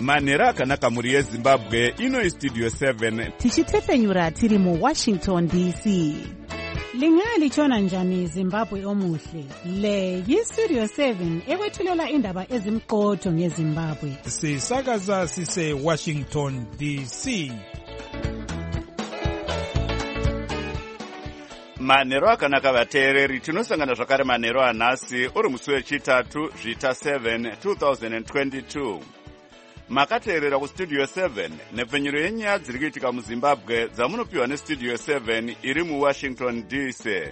manhero akanaka mhuri yezimbabwe. Ino Studio 7 tichitefenyura tiri muWashington DC. Lingalitshona njani Zimbabwe omuhle? Le yiStudio 7 ekwethulela indaba ezimqotho ngeZimbabwe. Sisakaza sise Washington DC. manhero akanaka vateereri. Tinosangana zvakare manhero anhasi uri musi wechitatu zvita 7 2022. Makateerera kuStudio 7 nepfenyuro yenyaya dziri kuitika muZimbabwe dzamunopiwa neStudio 7 iri muWashington DC.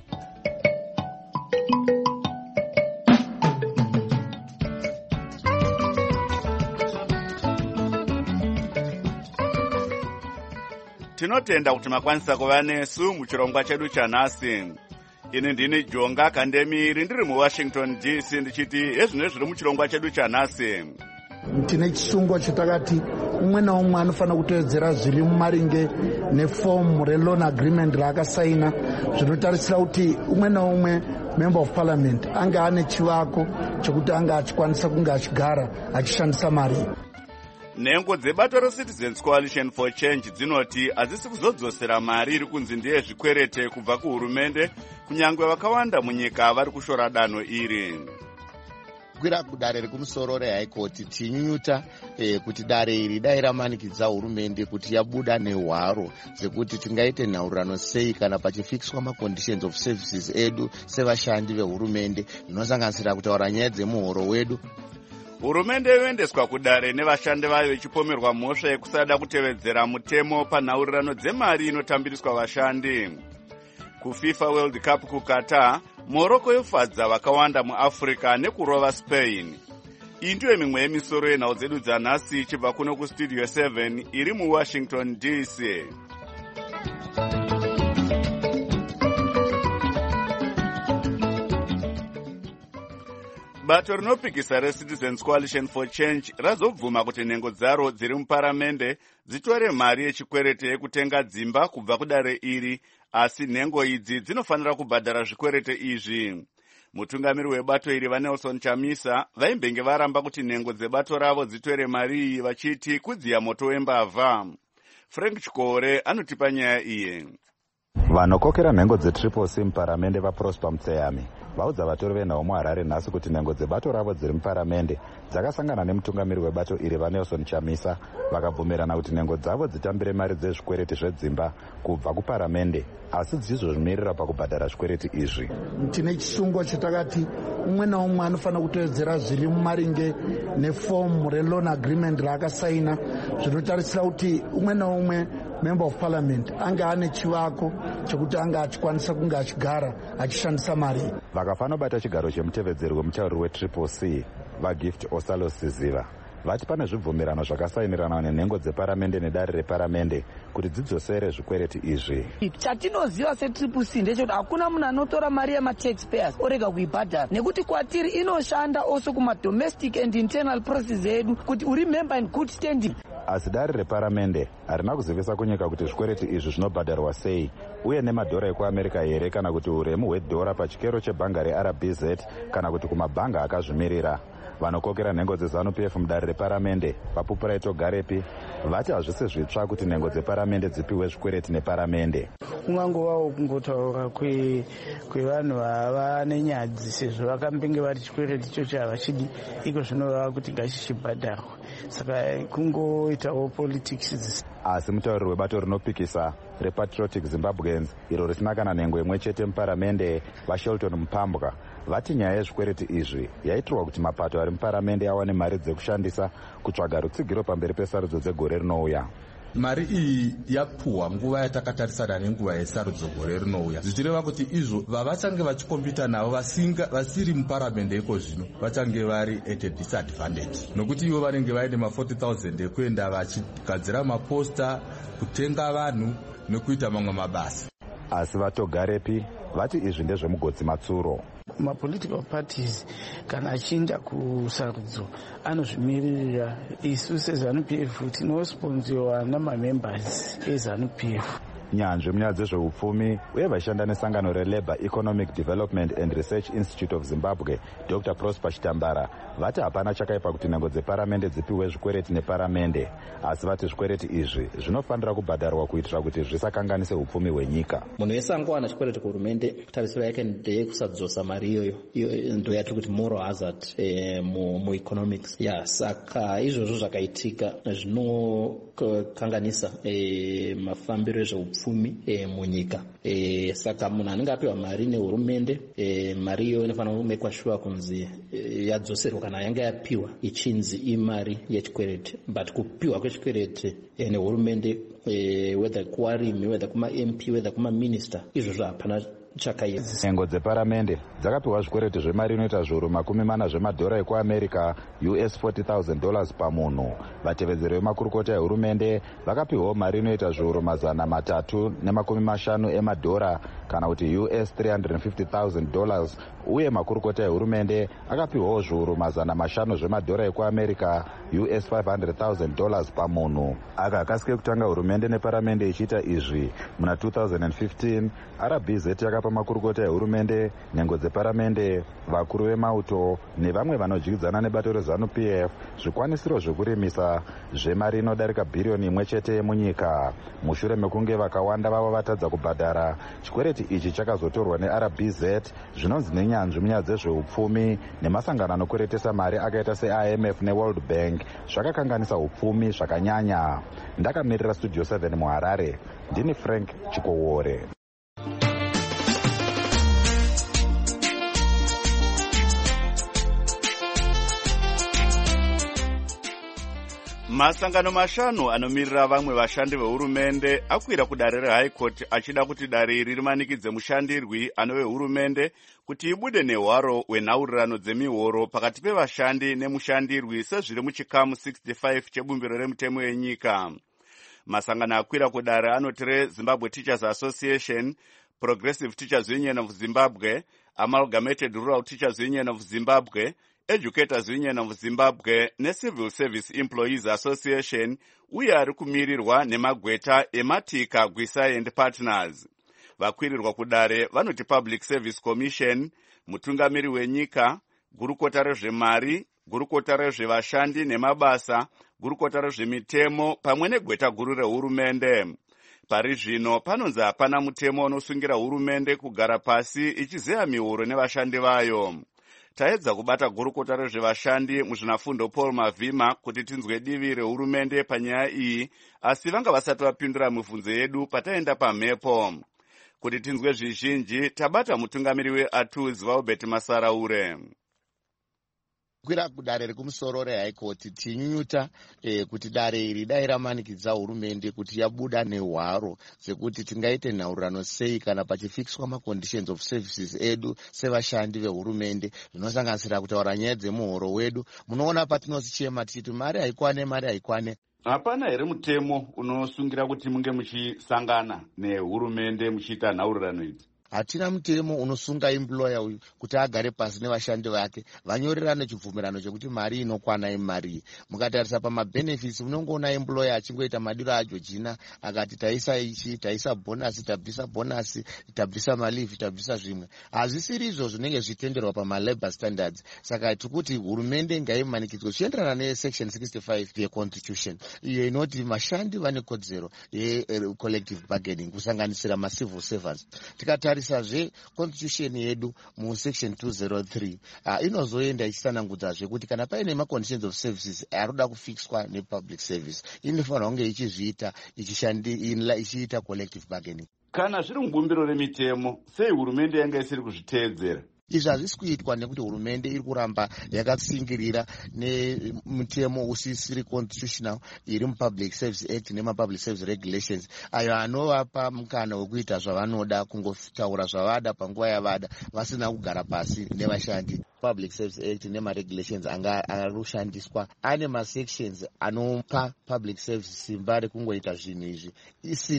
Tinotenda kuti makwanisa kuva nesu muchirongwa chedu chanhasi. Ini ndini Jonga Kandemiri ndiri muWashington DC ndichiti ezvino zviri muchirongwa chedu chanhasi. Tine chisungo chatakati umwe naumwe anofanira kutevedzera zviri mumaringe nefomu reloan agreement raakasaina, zvinotarisira kuti umwe naumwe member of parliament anga ane chivako chekuti anga achikwanisa kunge achigara achishandisa mari. Nhengo dzebato reCitizens Coalition for Change dzinoti hazisi kuzodzosera mari iri kunzi ndeyezvikwerete kubva kuhurumende, kunyangwe vakawanda munyika vari kushora danho iri. Kwira kudare rekumusoro reHigh Court tinyunyuta kuti dare iri dai ramanikidza hurumende kuti yabuda nehwaro dzekuti tingaite nhaurirano sei kana pachifikiswa maconditions of services edu sevashandi vehurumende, zvinosanganisira kutaura nyaya dzemuhoro wedu. Hurumende yoendeswa kudare nevashandi vayo ichipomerwa mhosva yekusada kutevedzera mutemo panhaurirano dzemari inotambiriswa vashandi. KuFIFA World Cup kuQatar, Morocco yofadza vakawanda muAfrica nekurova Spain. Iyi ndiyo mimwe yemisoro yenhau dzedu dzanhasi ichibva kuno kuStudio 7 iri muWashington DC. Bato rinopikisa reCitizens Coalition for Change razobvuma kuti nhengo dzaro dziri muparamende dzitore mari yechikwerete yekutenga dzimba kubva kudare iri, asi nhengo idzi dzinofanira kubhadhara zvikwerete izvi. Mutungamiri webato iri vaNelson Chamisa vaimbenge varamba kuti nhengo dzebato ravo dzitore mari iyi vachiti kudziya moto wembavha. Frank Chikore anotipa nyaya iyi. Vanokokera nhengo dzeTriple C muparamende vaProsper Mutseyami vaudza vatori venhau muHarare nhasi kuti nhengo dzebato ravo dziri muparamende dzakasangana nemutungamiri webato iri vaNelson Chamisa vakabvumirana kuti nhengo dzavo dzitambire mari dzezvikwereti zvedzimba kubva kuparamende, asi dzichizozvimirira pakubhadhara zvikwereti izvi. Tine chisungo chatakati umwe naumwe anofanira kutevedzera zviri mumaringe nefomu reloan agreement raakasaina, zvinotarisira kuti umwe naumwe member of parliament anga ane chivako chekuti anga achikwanisa kunge achigara achishandisa mari. Vakafanira bata chigaro chemutevedzeri wemutauriri weTriple C vaGift Osalo Siziva vati pane zvibvumirano zvakasainirana nenhengo dzeparamende nedare reparamende kuti dzidzosere zvikwereti izvi. Chatinoziva seTriple C ndechekuti hakuna munhu anotora mari yemataxpayers orega kuibhadhara, nekuti kwatiri inoshanda also kumadomestic and internal process edu kuti uri member in good standing. Asi dare reparamende harina kuzivisa kunyika kuti zvikwereti izvi zvinobhadharwa sei uye nemadhora ekuAmerica here kana kuti uremu hwedhora pachikero chebhanga reRBZ kana kuti kumabhanga akazvimirira. Vanokokera nhengo dzeZANU-PF mudare reparamende vaPupuraito Garepi vati hazvisi zvitsva kuti nhengo dzeparamende dzipiwe zvikwereti neparamende. Kungangovawo kungotaura kwevanhu vava nenyadzi sezvo vakambenge vari chikwereti ichocho havachidi, iko zvinoreva kuti ngachichibhadharwa, saka kungoitawo politics. Asi mutauriri webato rinopikisa rePatriotic Zimbabweans iro risina kana nhengo imwe chete muparamende vaShelton Mupambwa vati nyaya yezvikwereti izvi yaitirwa kuti mapato ari muparamende awane mari dzekushandisa kutsvaga rutsigiro pamberi pesarudzo dzegore rinouya. Mari iyi yapuhwa nguva yatakatarisana nenguva yesarudzo gore rinouya, zvichireva kuti izvo vavachange vachikombita navo vasiri muparamende iko zvino vachange vari at a disadvantage, nokuti ivo vanenge vaine ma40,000 ekuenda vachigadzira maposta, kutenga vanhu nekuita mamwe mabasa. Asi vatogarepi vati izvi ndezvemugodzi matsuro. Mapolitical parties kana achinda kusarudzo anozvimirira. Isu seZANU-PF tinosponziwa namamembers eZANU-PF. nyanzvi munyaya dzezveupfumi uye vaishanda nesangano relabour economic development and research institute of zimbabwe Dr Prosper Chitambara vati hapana chakaipa kuti nhengo dzeparamende dzipiwe zvikwereti neparamende, asi vati zvikwereti izvi zvinofanira kubhadharwa kuitira kuti zvisakanganise upfumi hwenyika. Munhu wese angowana chikwereti kuhurumende, tarisiro yake ndeyekusadzosa mari iyoyo. Iyo ndo yatiri kuti moral hazard mueconomics. Saka izvozvo zvakaitika zvinokanganisa mafambiro ezveupfumi munyika. Saka munhu anenge apiwa mari nehurumende, mari iyoyo inofanira kumekwa shuwa kunzi yadzoserwa kana yanga yapiwa ichinzi imari yechikwereti. But kupiwa kwechikwereti nehurumende, whether kuwarimi, whether kuma MP, whether kuma minister, izvozvo hapana chakaipa. Nhengo dzeparamende dzakapiwa zvikwereti zvemari inoita zviuru 40 zvemadhora ekuamerica US $40,000 pamunhu. Vatevedzeri vemakurukota ehurumende vakapiwawo mari inoita zviuru 350 emadhora kana kuti US $350,000, uye makurukota ehurumende akapiwawo zviuru 500 zvemadhora ekuamerica US $500,000 pamunhu. Aka akasike kutanga hurumende neparamende ichiita izvi muna 2015, RBZ yakapa makurukota ehurumende, nhengo dzeparamende, vakuru vemauto nevamwe vanodyidzana nebato reZANU-PF zvikwanisiro zvekurimisa zvemari inodarika bhiriyoni 1 chete munyika. Mushure mekunge vakawanda vavo vatadza kubhadhara, chikwereti ichi chakazotorwa neRBZ zvinonzi nenyanzvi munyaya dzezveupfumi nemasangano anokweretesa mari akaita seIMF neWorld Bank zvakakanganisa upfumi zvakanyanya. Ndakamirira Studio 7 muHarare, ndini Frank Chikowore. Masangano mashanu anomirira vamwe vashandi vehurumende akwira kudare reHigh Court achida kuti dare iri rimanikidze mushandirwi anove hurumende kuti ibude nehwaro hwenhaurirano dzemihoro pakati pevashandi nemushandirwi sezviri muchikamu 65 chebumbiro remutemo yenyika. Masangano akwira kudare anoti Zimbabwe Teachers Association, Progressive Teachers Union of Zimbabwe, Amalgamated Rural Teachers Union of Zimbabwe, Educators Union of Zimbabwe neCivil Service Employees Association, uye ari kumirirwa nemagweta ematika Gwisai and Partners. Vakwirirwa kudare vanoti Public Service Commission, mutungamiri wenyika, gurukota rezvemari, gurukota rezvevashandi nemabasa, gurukota rezvemitemo pamwe negweta guru rehurumende. Pari zvino panonzi hapana mutemo unosungira hurumende kugara pasi ichizeya mihoro nevashandi vayo. Taedza kubata gurukota rezvevashandi muzvinafundo Paul Mavhima kuti tinzwe divi rehurumende panyaya iyi, asi vanga vasati vapindura mibvunzo yedu pataenda pamhepo. Kuti tinzwe zvizhinji tabata mutungamiri weATUZ Albert Masaraure. Kwira kudare rekumusoro reHigh Court tinyunyuta kuti dare iri dai ramanikidza hurumende kuti yabuda nehwaro dzekuti tingaite nhaurirano sei kana pachifikiswa maconditions of services edu sevashandi vehurumende, zvinosanganisira kutaura nyaya dzemuhoro wedu. Munoona patinozichema tichiti mari haikwane. Hapana here mutemo unosungira kuti munge muchisangana nehurumende muchiita nhaurirano idzi? Hatina mutemo unosunga employer uyu kuti agare pasi nevashandi vake vanyorerane chibvumirano chekuti mari inokwana imari. Mukatarisa pamabenefits munongoona employer achingoita madiro aJorgina akati taisa ichi, taisa bonus, tabvisa bonus, tabvisa maleave, tabvisa zvimwe. Hazvisiri izvo zvinenge zvitenderwa pamalabor standards. Saka tikuti hurumende ngaimanikidzwe zvichienderana nesection 65 yeconstitution iyo inoti vashandi vane kodzero yecollective bargaining kusanganisira macivil servants. Tikatarisa constitution yedu mu section 203 inozoenda ichisanangudzazve kuti kana paine maconditions of services aroda kufixwa nepublic service inofanira kunge ichizviita ichiita collective bargaining. Kana zviri mubumbiro remitemo, sei hurumende yanga isiri kuzviteedzera? Izvi hazvisi kuitwa nekuti hurumende iri kuramba yakatsingirira nemutemo usisiri constitutional iri muPublic Service Act nemapublic service regulations ayo anovapa mukana wekuita zvavanoda, kungotaura zvavada panguva yavada vasina kugara pasi nevashandi. Public Service Act nemaregulations anga arushandiswa ane masections anopa public service simba rekungoita zvinhu izvi isina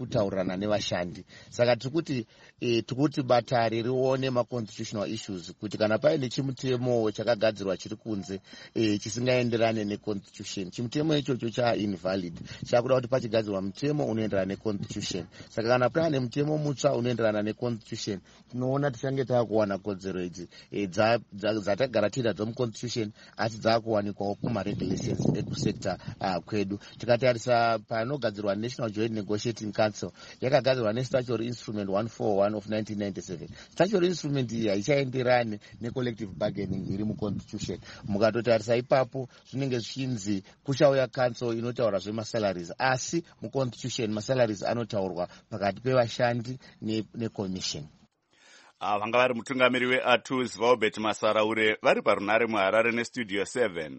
kutaurirana nevashandi. Saka tikuti batare rione maconstitutional issues kuti kana paine chimutemo chakagadzirwa chiri kunze chisingaenderane neconstitution, chimutemo ichocho cha-invalid, chakuda kuti pachigadzirwa mutemo unoenderana neconstitution. Saka kana paine mutemo mutsva unoenderana neconstitution, tinoona tichange takuwana kodzero idzi dzatagara tinadzo muconstitution, asi dzakuwanikwawo kumaregulations ekusekta kwedu. Tikatarisa panogadzirwa National Joint Negotiating Council, yakagadzirwa neStatutory Instrument 141 of 1997. Statutory Instrument iyi haichaenderane necollective bargaining iri muconstitution. Mukatotarisa ipapo zvinenge zvichinzi kuchauya council inotaura zvemasalaries, asi muconstitution masalaries anotaurwa pakati pevashandi necommission. Vanga vari mutungamiri weATUS Vaubert Masaraure vari parunare muHarare neStudio 7.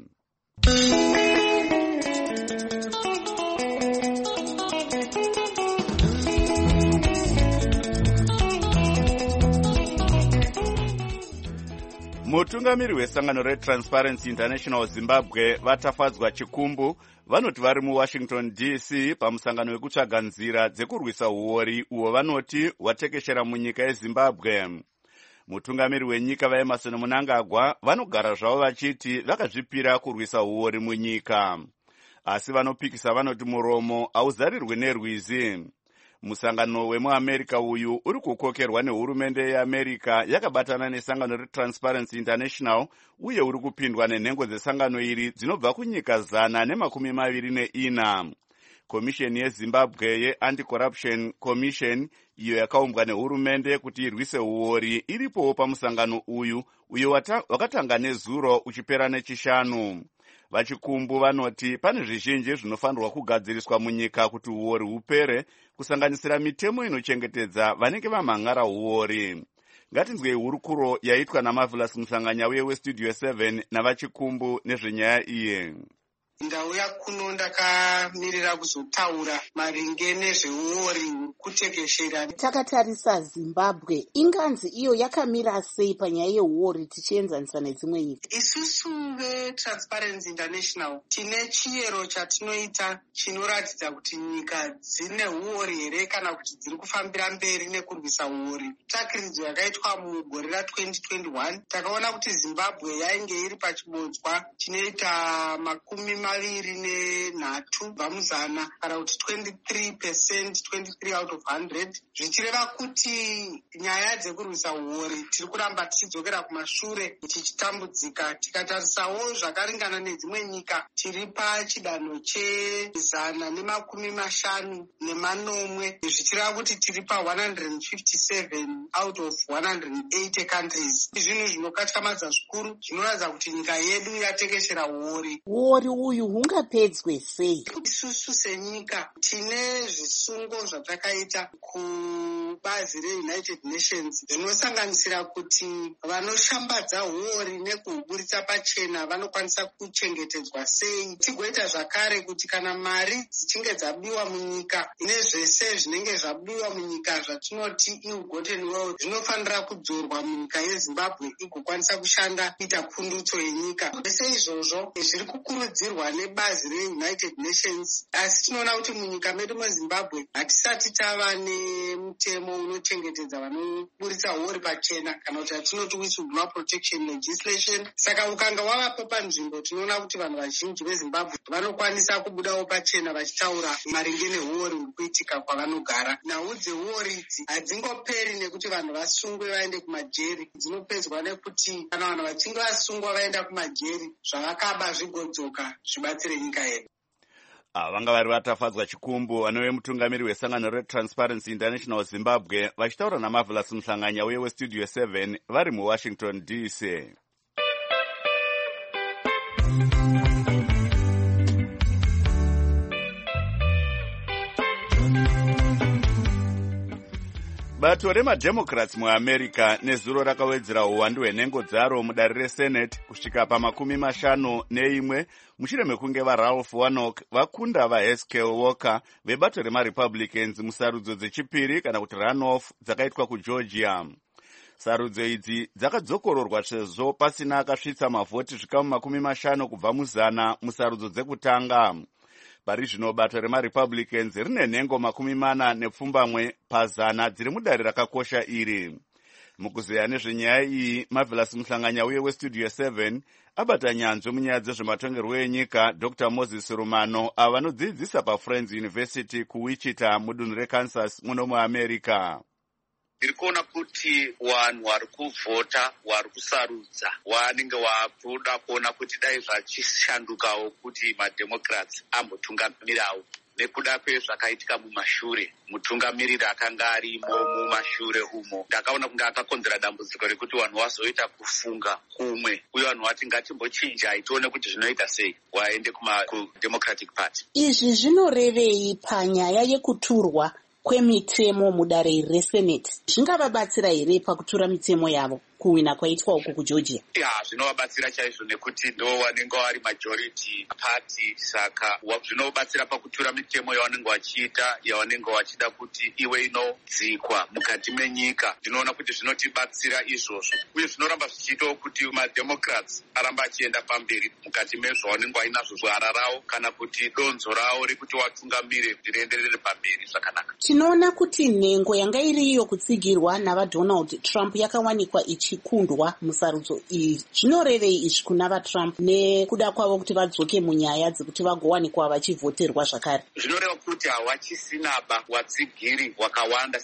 Mutungamiri wesangano reTransparency International Zimbabwe vatafadzwa chikumbu vanoti vari muWashington DC pamusangano wekutsvaga nzira dzekurwisa uori uwo vanoti watekeshera munyika yeZimbabwe. Mutungamiri wenyika vaEmerson Mnangagwa vanogara zvavo vachiti vakazvipira kurwisa uori munyika, asi vanopikisa vanoti muromo hauzarirwe nerwizi. Musangano wemuAmerica uyu uri kukokerwa nehurumende yeAmerica yakabatana nesangano reTransparency International uye uri kupindwa nenhengo dzesangano iri dzinobva kunyika 124. Komisheni yeZimbabwe yeAnti-Corruption Commission iyo yakaumbwa nehurumende kuti irwise uori iripowo pamusangano uyu wakatanga nezuro uchipera nechishanu. Vachikumbu vanoti pane zvizhinji zvinofanirwa kugadziriswa munyika kuti uori hupere, kusanganisira mitemo inochengetedza vanenge vamhan'ara uori. Ngatinzwei hurukuro yaitwa naMarvelous Musanganyauye weStudio 7 navachikumbu nezvenyaya iyi. Ndauya kuno ndakamirira kuzotaura maringe nezveuori kutekeshera. Takatarisa Zimbabwe, inganzi iyo yakamira sei panyaya yeuori tichienzanisa nedzimwe nyika? Isusu veTransparency International tine chiyero chatinoita chinoratidza kuti nyika dzine uori here kana kuti dziri kufambira mberi nekurwisa uori. Tsvakiridzo yakaitwa mugore ra2021 takaona kuti Zimbabwe yainge iri pachibodzwa chinoita 23 kubva muzana kana kuti 23%, 23 out of 100, zvichireva kuti nyaya dzekurwisa uori tiri kuramba tichidzokera kumashure tichitambudzika. Tikatarisawo zvakaringana nedzimwe nyika tiri pachidanho che150 zvichireva kuti tiri pa157 out of 180 countries. Zvinhu zvinokatyamadza zvikuru, zvinoratidza kuti nyika yedu yatekeshera uori. Uori uyu hungapedzwe sei? Isusu senyika tine zvisungo zvatakaita kubazi reUnited Nations zvinosanganisira kuti vanoshambadza uori nekuhuburitsa pachena vanokwanisa kuchengetedzwa sei. Tigoita zvakare kuti kana mari dzichinge dzabiwa munyika nezvese zvinenge zvabiwa munyika zvatinoti ill-gotten wealth zvinofanira kudzorwa munyika yeZimbabwe igokwanisa kushanda kuita pundutso yenyika. Zvese izvozvo zviri kukurudzirwa nebazi reUnited Nations, asi tinoona kuti munyika medu muZimbabwe hatisati tava nemutemo unochengetedza vanoburitsa uori pachena kana kuti hatinoti whistleblower protection legislation. Saka ukanga wavapo panzvimbo tinoona kuti vanhu vazhinji veZimbabwe vanokwanisa kubudawo pachena vachitaura maringe neuori uri kuitika kwavanogara. Nhau dzeuori idzi hadzingoperi nekuti vanhu vasungwe vaende kumajeri, dzinopedzwa nekuti kana vanhu vachinge vasungwa vaenda kumajeri zvavakaba zvigodzoka zvibatsire nyika yedu. Vanga vari vatafadzwa chikumbu vanove mutungamiri wesangano reTransparency International Zimbabwe vachitaura naMarvelous Musanganyauye weStudio 7 vari muWashington DC. Bato remadhemokrats muAmerica nezuro rakawedzera uwandu hwenhengo dzaro mudare reSenate kusvika pa51 mushure mekunge vaRalph Warnock vakunda vaHaskell Walker vebato remaRepublicans musarudzo dzechipiri kana kuti runoff dzakaitwa kuGeorgia. Sarudzo idzi dzakadzokororwa sezvo pasina akasvitsa mavhoti zvikamu 50 kubva muzana musarudzo dzekutanga. Pari zvino bato remarepublicans rine nhengo 40 pazana dziri mudare rakakosha iri. Mukuzeya nezvenyaya iyi, Marvelous Muhlanganya uye westudio 7 abata nyanzvi munyaya dzezvematongerwo enyika Dr. Moses Rumano avanodzidzisa paFriends University kuWichita mudunhu reKansas muno muAmerica. Ndiri kuona kuti vanhu vari kuvhota, vari kusarudza, vanenge vakuda kuona kuti dai zvachishandukawo kuti mademocrats ambotungamirawo nekuda kwezvakaitika mumashure. Mutungamiriri akanga arimo mumashure umo ndakaona kunge akakonzera dambudziko rekuti vanhu vazoita kufunga kumwe, uye vanhu vati ngatimbochinjai tione kuti zvinoita sei waende kuDemocratic Party. Izvi zvinorevei panyaya yekuturwa kwemitemo mudare reSenate? Zvingavabatsira here pakutura mitemo yavo kuwina kwaitwa uku kuGeorgia? Zvinovabatsira chaizvo nekuti ndo vanenge vari majority party, saka zvinovabatsira pakutura mitemo yavanenge vachiita, yavanenge vachida kuti iwe inodzikwa mukati menyika. Ndinoona kuti zvinotibatsira izvozvo, uye zvinoramba zvichiitawo kuti mademocrats aramba achienda pamberi mukati mezvavanenge vainazvo gwara ravo kana kuti donzo ravo rekuti vatungamire kuti rienderere pamberi zvakanaka. Tinoona kuti nhengo yanga iriyo kutsigirwa navaDonald Trump yakawanikwa ichikundwa musarudzo iyi. Zvinorevei izvi kuna vaTrump nekuda kwavo kuti vadzoke munyaya dzekuti vagowanikwa vachivhoterwa zvakare? Zvinoreva kuti havachisina watsigiri wakawanda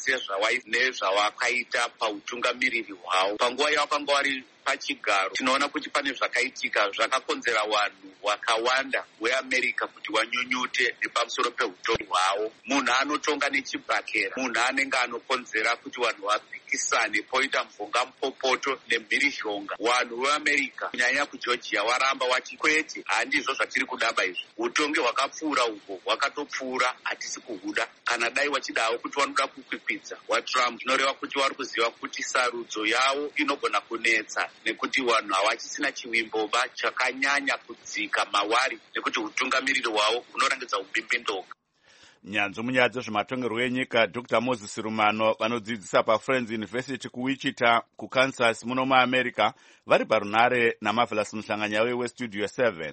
nezvavakaita pautungamiriri hwavo. Panguva yavakanga vari pachigaro, tinoona kuti pane zvakaitika zvakakonzera vanhu wakawanda weAmerica kuti wanyunyute nepamusoro peutongi hwavo. Munhu anotonga nechibhakera, munhu anenge anokonzera kuti vanhu vapikisane, poita mvonga mupopoto nemhirishonga. Vanhu veAmerica kunyanya kuGeorgia waramba wati kwete, handizvo zvatiri kudaba izvi. Utongi hwakapfuura uko, hwakatopfuura, hatisi kuhuda. Kana dai wachidawo kuti vanoda kukwikwidza waTrump, zvinoreva kuti vari kuziva kuti sarudzo yavo inogona kunetsa, nekuti vanhu havachisina chivimboba chakanyanya kudzika mawari, nekuti utungamiriri hwavo hunorangidza ubimbindoka. Nyanzvi munyaya dzezvematongerwo enyika Dr. Moses Rumano vanodzidzisa paFriends University kuWichita kuKansas muno muAmerica vari parunare naMarvelous Muhlanganya westudio 7.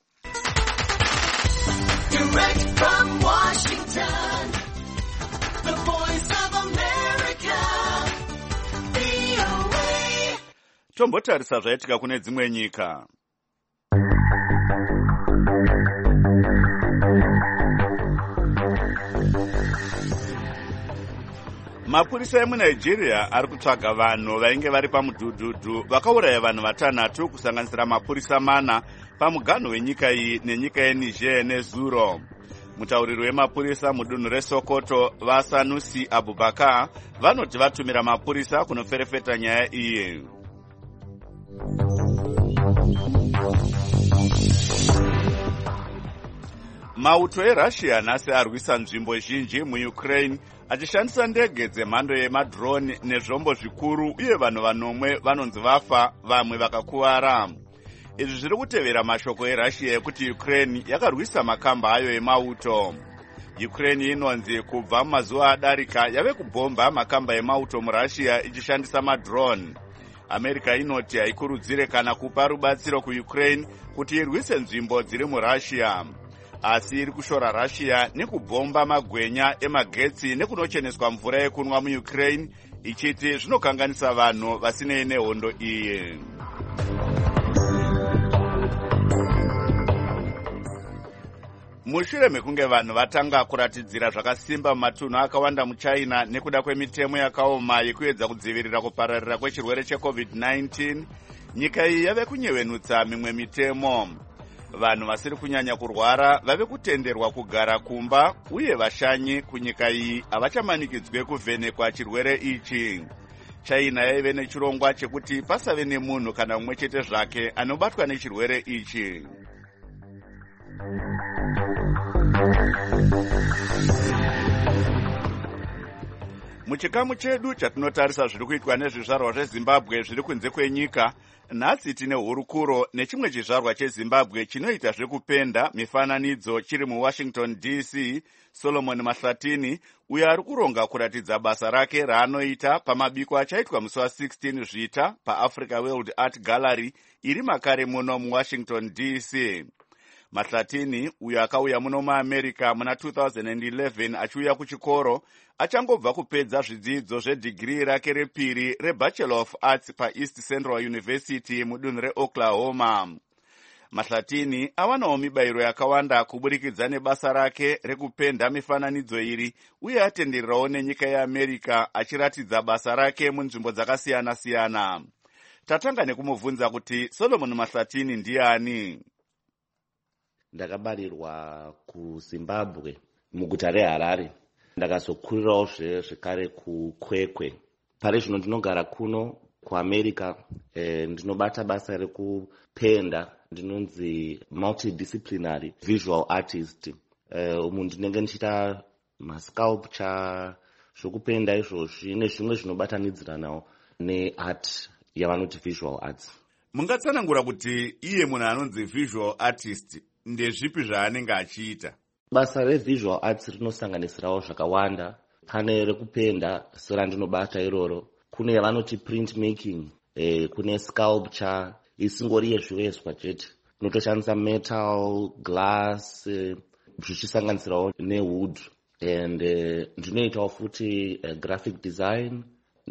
Direct from Washington, the voice of America, VOA. Tombotarisa zvaitika kune dzimwe nyika. Mapurisa emuNigeria ari kutsvaga vanhu vainge vari pamudhudhudhu vakauraya vanhu 6 kusanganisira mapurisa 4 pamuganho wenyika iyi nenyika yeNiger neZuro. Mutauriri wemapurisa mudunhu reSokoto vaSanusi Abubakar vanoti vatumira mapurisa kunoferefeta nyaya iyi. Mauto eRussia nhasi arwisa nzvimbo zhinji muUkraine achishandisa ndege dzemhando yemadrone nezvombo zvikuru, uye vanhu 9 vanonzi vafa, vamwe vakakuwara. Izvi zviri kutevera mashoko eRussia ekuti Ukraine yakarwisa makamba ayo emauto. Ukraine inonzi kubva mumazuva adarika yave kubhomba makamba emauto muRussia ichishandisa madrone. America inoti haikurudzire kana kupa rubatsiro kuUkraine kuti irwise nzvimbo dziri muRussia, asi iri kushora Russia nekubhomba magwenya emagetsi nekunocheneswa mvura yekunwa muUkraine, ichiti zvinokanganisa vanhu vasinei nehondo iyi. Mushure mekunge vanhu vatanga kuratidzira zvakasimba mumatunhu akawanda muChina nekuda kwemitemo yakaoma yekuedza kudzivirira kupararira kwechirwere cheCovid-19, nyika iyi yave kunyevenutsa mimwe mitemo. Vanhu vasiri kunyanya kurwara vave kutenderwa kugara kumba, uye vashanyi kunyika iyi havachamanikidzwe kuvhenekwa chirwere ichi. China yaive nechirongwa chekuti pasave nemunhu kana mumwe chete zvake anobatwa nechirwere ichi. Muchikamu chedu chatinotarisa zviri kuitwa nezvizvarwa zveZimbabwe zviri kunze kwenyika, nhasi tine hurukuro nechimwe chizvarwa cheZimbabwe chinoita zvekupenda mifananidzo chiri muWashington DC, Solomon Mahlatini, uyo ari kuronga kuratidza basa rake raanoita pamabiko achaitwa musi wa16 Zvita paAfrica World Art Gallery iri makare muno muWashington DC. Mahlatini, uyo akauya muno muAmerica muna 2011 achiuya kuchikoro, achangobva kupedza zvidzidzo zvedhigiri rake repiri reBachelor of Arts paEast Central University mudunhu reOklahoma. Mahlatini awanawo mibayiro yakawanda kuburikidza nebasa rake rekupenda mifananidzo iri, uye atendererawo nenyika yeAmerica achiratidza basa rake munzvimbo dzakasiyana-siyana. Tatanga nekumubvunza kuti Solomon Mahlatini ndiani. Ndakabarirwa kuZimbabwe muguta reHarare. Ndakazokurirawo zvekare kuKwekwe. Pari zvino ndinogara kuno kuAmerica, ndinobata basa rekupenda, ndinonzi multidisciplinary visual artist. Umu ndinenge ndichita masculpture, zvokupenda izvozvi nezvimwe zvinobatanidziranawo neart yavanoti visual arts. Mungatsanangura kuti iye munhu anonzi visual artist ndezvipi zvaanenge achiita? Basa revisual arts rinosanganisirawo zvakawanda. Pane rekupenda serandinobata iroro, kune yavanoti print making, kune sculpture isingori yezvivezwa chete, inotoshandisa metal, glass, zvichisanganisirawo newood, and ndinoitawo futi graphic design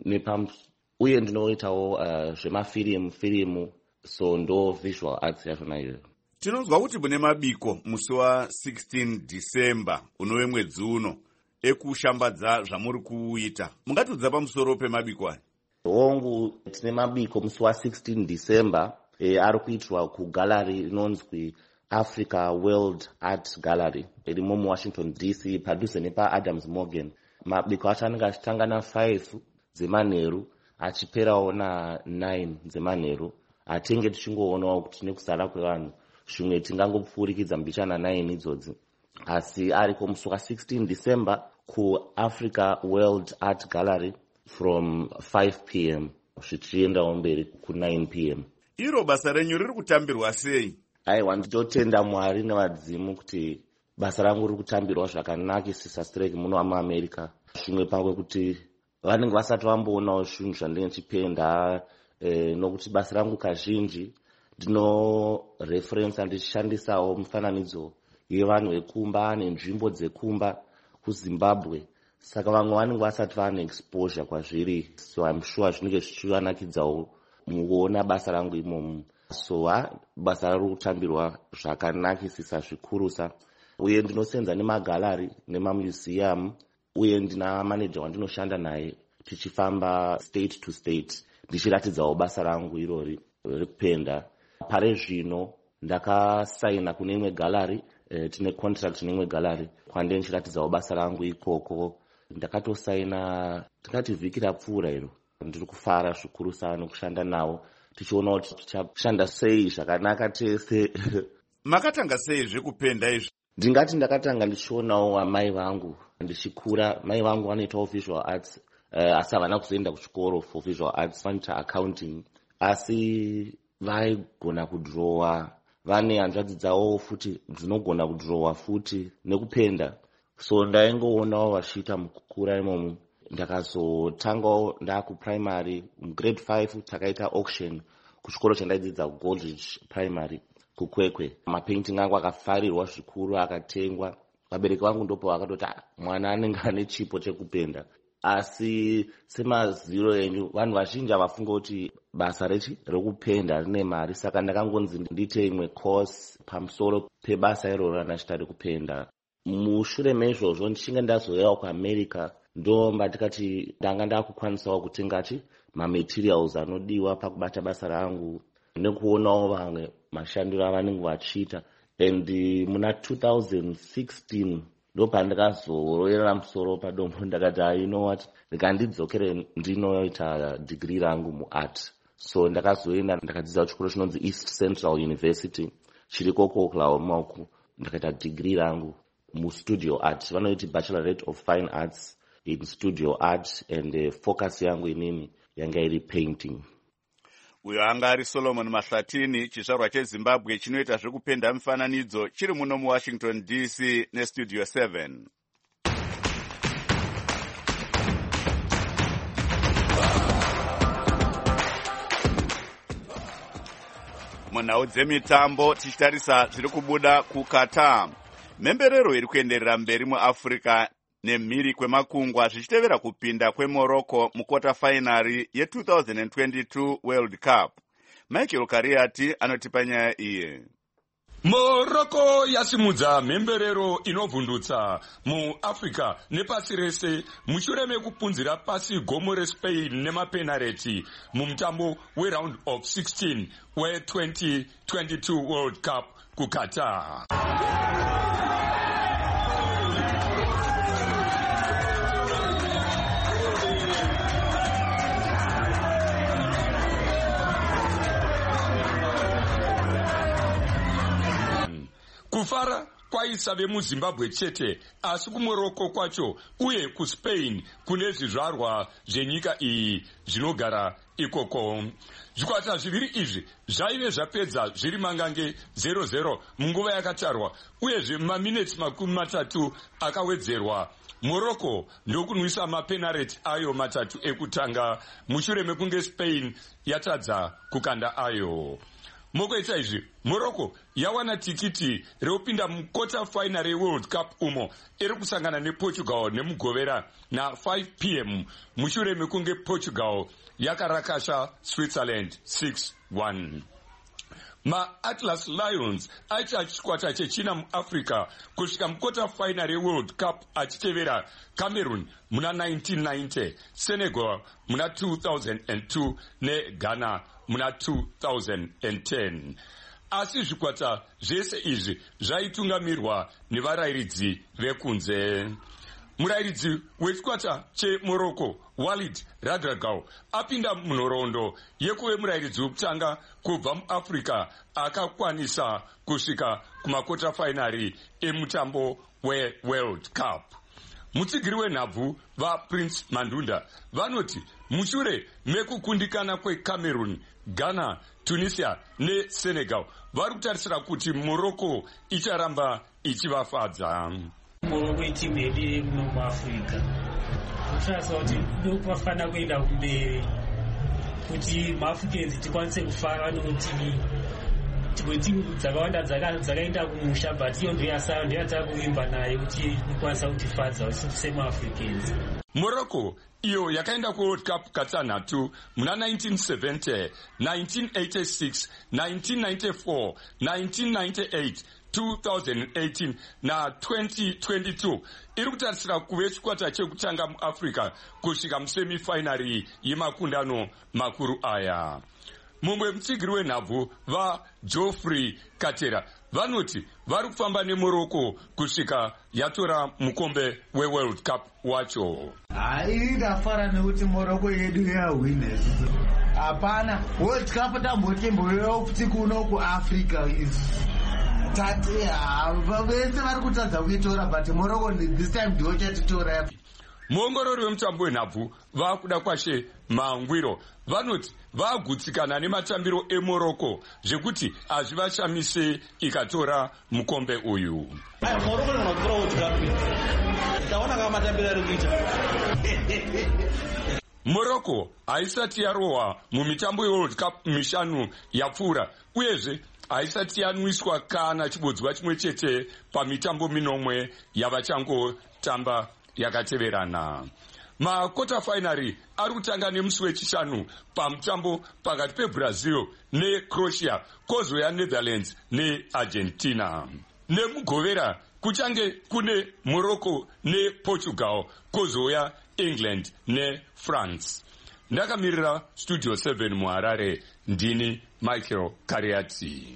uye ndinoitawo zvemafirimu, so ndo visual arts yazvona iyoyo. Tinonzwa kuti mune mabiko musi wa16 December unove mwedzi uno ekushambadza zvamuri kuita. Mungatudza pamusoro pemabiko aya? Hongu, tine mabiko musi wa16 December ari kuitirwa kugallery inonzwi Africa World Art Gallery iri muWashington DC padhuze nepaAdams Morgan. Mabiko acho anenge achitanga na5 dzemanheru achiperawo na9 dzemanheru. Hatinge tichingoonawo kuti nekusara kwevanhu zvimwe tingangopfuurikidza mbichana 9 idzodzi. Asi ariko musi wa16 December kuAfrica World Art Gallery from 5 p.m. zvichiendawo mberi ku9 p.m. Iro basa renyu riri kutambirwa sei? Aiwa, nditotenda Mwari nevadzimu kuti basa rangu riri kutambirwa zvakanakisisa strike muno muAmerica. Zvimwe pamwe kuti vanenge vasati vamboonawo zvinhu zvandinenge ndichipenda, nokuti basa rangu kazhinji ndinoreferensa ndichishandisawo mifananidzo yevanhu vekumba nenzvimbo dzekumba kuZimbabwe. Saka vamwe vanenge vasati vane exposure kwazviri, so I'm sure zvinenge zvichivanakidzawo mukuona basa rangu imomu. So basa riri kutambirwa zvakanakisisa zvikurusa, uye ndinosenza nemagallery nemamuseum, uye ndina manager wandinoshanda naye tichifamba state to state ndichiratidzawo basa rangu irori rekupenda. Pare zvino ndakasaina kune imwe gallery, tine contract neimwe gallery kwande ndichiratidzawo basa rangu ikoko. Ndakatosaina tikati vhiki rapfuura iro. Ndiri kufara zvikuru sana kushanda nawo, tichiona kuti tichashanda sei zvakanaka tese. Makatanga sei zvekupenda izvi? Ndingati ndakatanga ndichionawo amai vangu ndichikura. Mai vangu vanoitawo visual arts, asi havana kuzoenda kuchikoro for visual arts, vanoita accounting, asi vaigona kudhirowa. Vane hanzvadzi dzavo futi dzinogona kudhirowa futi nekupenda. So ndaingoonawo vachiita mukukura imomu. Ndakazotangawo ndakuprimary grade 5 takaita auction kuchikoro chandaidzidza Goldridge Primary kuKwekwe. Mapainting angu akafarirwa zvikuru, akatengwa. Vabereki vangu ndopo vakatoti mwana anenge ane chipo chekupenda. Asi semaziro enyu vanhu vazhinji havafunga kuti basa rekupenda rine mari, saka ndakangonzi ndiite imwe course pamusoro pebasa iroro randachita rekupenda. Mushure meizvozvo ndichinge ndazoyawo kuAmerica ndomba ndikati ndanga ndakukwanisawo kutenga mamaterials anodiwa pakubata basa rangu nekuonawo vamwe mashandiro avanenge vachiita. And muna 2016 ndopandakazororera musoro padombo ndakati you know what, ndikandidzokere ndinoita degree rangu muart. So ndakazoenda ndakadzidza kuchikoro chinonzi East Central University chiri koko Oklahoma uku. Ndakaita degree rangu mustudio art, vanoiti Bachelorate of Fine Arts in Studio Art, and focus yangu inini yanga iri painting. Uyo anga ari Solomon Mahlatini, chizvarwa cheZimbabwe chinoita zvekupenda mifananidzo chiri muno muWashington DC neStudio 7. Munhau dzemitambo tichitarisa zviri kubuda kuQatar. Mhemberero iri kuenderera mberi muAfrica nemhiri kwemakungwa zvichitevera kupinda kweMorocco mukota fainari ye2022 World Cup. Michael Kariati anotipa nyaya iyi. Morocco yasimudza mhemberero inovhundutsa muAfrica nepasi rese mushure mekupunzira pasi gomo reSpain nemapenareti mumutambo weround of 16 we2022 World Cup kuQatar. Kufara kwaisa vemuZimbabwe chete, asi kuMorocco kwacho uye kuSpain kune zvizvarwa zvenyika iyi zvinogara ikoko. Zvikwata zviviri izvi zvaive zvapedza zviri mangange 0-0 munguva yakatarwa, uyezve maminitsi 30 akawedzerwa. Morocco ndokunwisa mapenareti ayo 3 ekutanga mushure mekunge Spain yatadza kukanda ayo. Mukuita izvi, Morocco yawana tikiti reupinda mukota final yeWorld Cup umo iri kusangana nePortugal nemugovera na 5 p.m. mushure mekunge Portugal yakarakasha Switzerland 6-1. MaAtlas Lions aita chikwata chechina muAfrica kusvika mukota final yeWorld Cup achitevera Cameroon muna 1990, Senegal muna 2002 neGhana muna 2010. Asi zvikwata zvese izvi zvaitungamirwa nevarayiridzi vekunze. Murayiridzi wechikwata cheMorocco Walid Regragui apinda munhoroondo yekuve murayiridzi wekutanga kubva muAfrica akakwanisa kusvika kumakota fainari emutambo weWorld Cup. Mutsigiri wenhabvu vaPrince Mandunda vanoti mushure mekukundikana kweCameroon, Ghana, Tunisia neSenegal vari kutarisira kuti Morocco icharamba ichivafadza. Morocco itimu yedu yemuno muAfrica kutarisa kuti ndopafanira kuenda kumberi kuti maAfricans tikwanise kufara nokuti timwe timu dzakawanda dzakaenda kumusha, but iyo ndoyasara ndoyataka kuvimba nayo kuti ikwanisa kutifadza semaAfricans. Morocco iyo yakaenda kuWorld Cup katatu muna 1970, 1986, 1994, 1998, 2018 na 2022 iri kutarisira kuve chikwata chekutanga muAfrica kusvika musemifinari yemakundano makuru aya. Mumwe mutsigiri wenhabvu vaGeoffrey Katera vanoti vari kufamba neMorocco kusvika yatora mukombe weWorld Cup wacho. Ndafara nekuti Morocco yedu yawina. Hapana, World Cup tambotemboyo kuti kuno kuAfrica tati vese vari kutadza kuitora, but Morocco this time ndiyo chatitora. Muongorori wemutambo wenhabvu vakuda kwashe Mangwiro vanoti vagutsikana nematambiro eMorocco zvekuti hazvivashamise ikatora mukombe uyu. Morocco inotora World Cup. Taona kama matambiro ari kuita. Morocco haisati yarohwa mumitambo yeWorld Cup mishanu yapfuura, uyezve haisati yanwiswa kana chibodzwa chimwe chete pamitambo minomwe yavachangotamba yakateverana. Makota fainari ari kutanga nemusi wechishanu pamutambo pakati peBrazil neCroatia, kozouya Netherlands neArgentina. Nemugovera kuchange kune Morocco nePortugal, kozouya England neFrance. Ndakamirira Studio 7 muHarare, ndini Michael Kariati.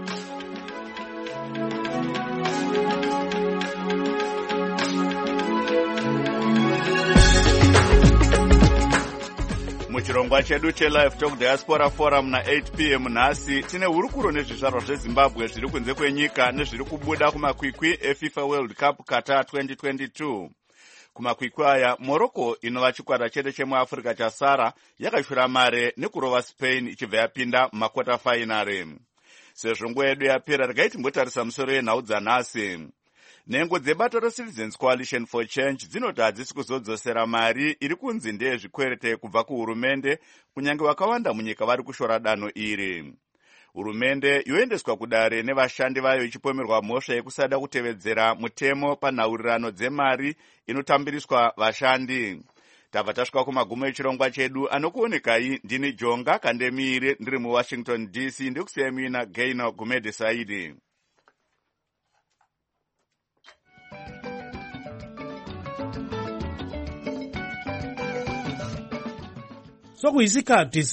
Muchirongwa chedu cheLive Talk Diaspora Forum na 8 p.m. nhasi tine hurukuro nezvizvarwa zveZimbabwe zviri kunze kwenyika nezviri kubuda kumakwikwi eFIFA World Cup Qatar 2022. Kumakwikwi aya, Morocco inova chikwata chete chemuAfrica chasara yakashura mare nekurova Spain ichibva yapinda mumakota fainari. Sezvo nguva yedu yapera, regai timbotarisa musoro yenhau dzanhasi. Nhengo dzebato reCitizens Coalition for Change dzinoti hadzisi kuzodzosera mari iri kunzi ndeyezvikwerete kubva kuhurumende, kunyange vakawanda munyika vari kushora danho iri. hurumende yoendeswa kudare nevashandi vayo ichipomerwa mhosva yekusada kutevedzera mutemo panhaurirano dzemari inotambiriswa vashandi. Tabva tasvika kumagumo echirongwa chedu. Anokuonekai ndini Jonga Kandemire ndiri muWashington DC. Ndikusiyai muina Gaino Gumede Saidi. Sokuyisikhathi